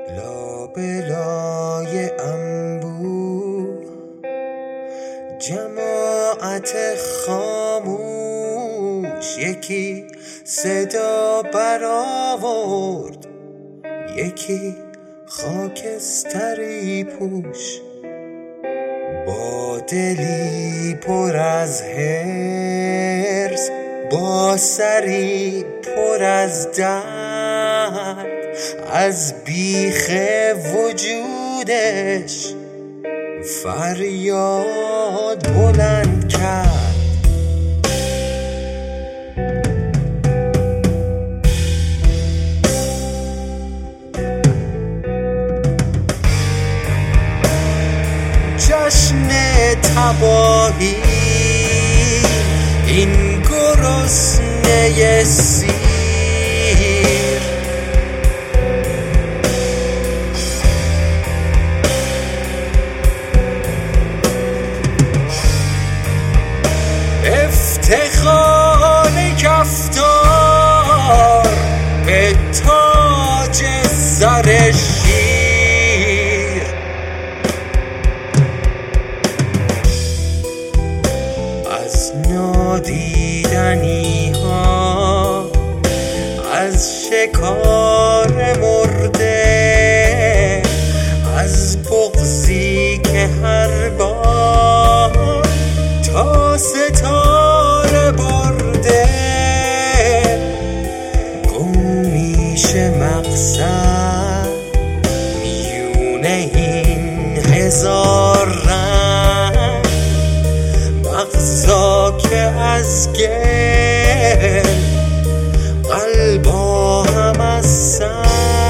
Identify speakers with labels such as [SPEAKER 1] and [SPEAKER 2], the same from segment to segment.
[SPEAKER 1] لابلای انبوه جماعت خاموش، یکی صدا برآورد، یکی خاکستری پوش، با دلی پر از حرص، با سری پر از درد، از بیخ وجودش فریاد بلند کرد. جشن تباهی، این گرسنه سیر، افتخار کفتار به تاج سر شیر، از نادیدنی ها، از شکار مرده، از بغضی که هر بار تا ستاره برده، گم میشه مقصد میونه این هزار رنگ، مغزا که از گل، قلبا هم از سنگ.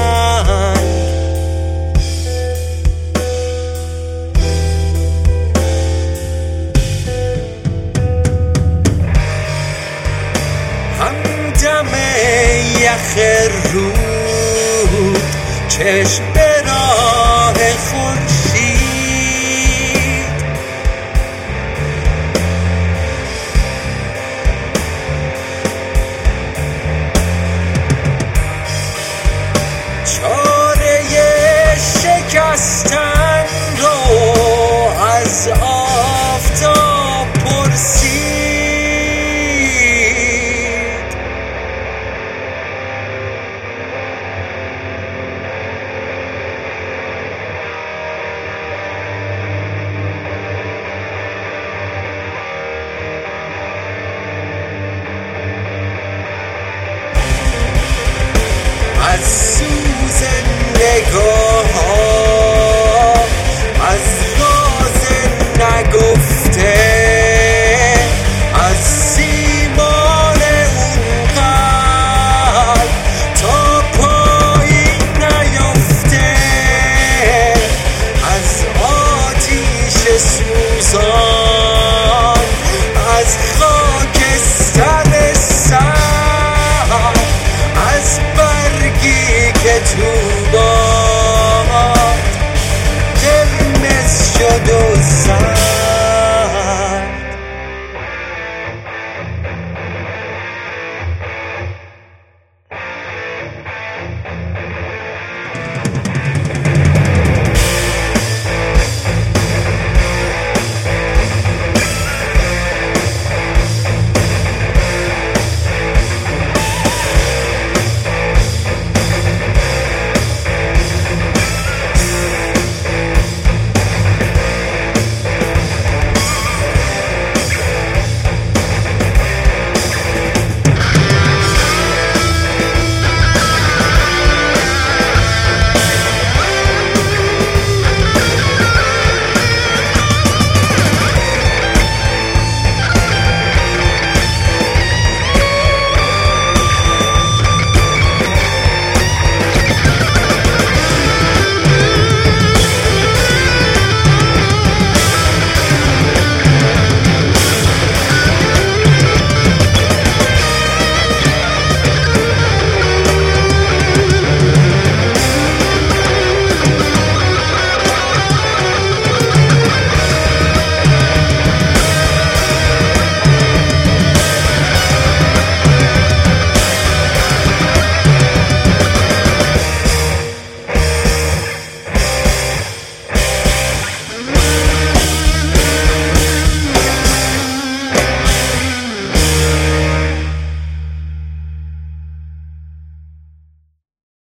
[SPEAKER 1] همدم یخ رود، چشم به راه خورشید، چاره شکستن رو از آفتاب پرسید. از سوز نگاه ها، از راز نگفته، از سیمان اون قلب تا پایین نیفته، از آتیش سوزان، از خاکستر سر، از برگی که تو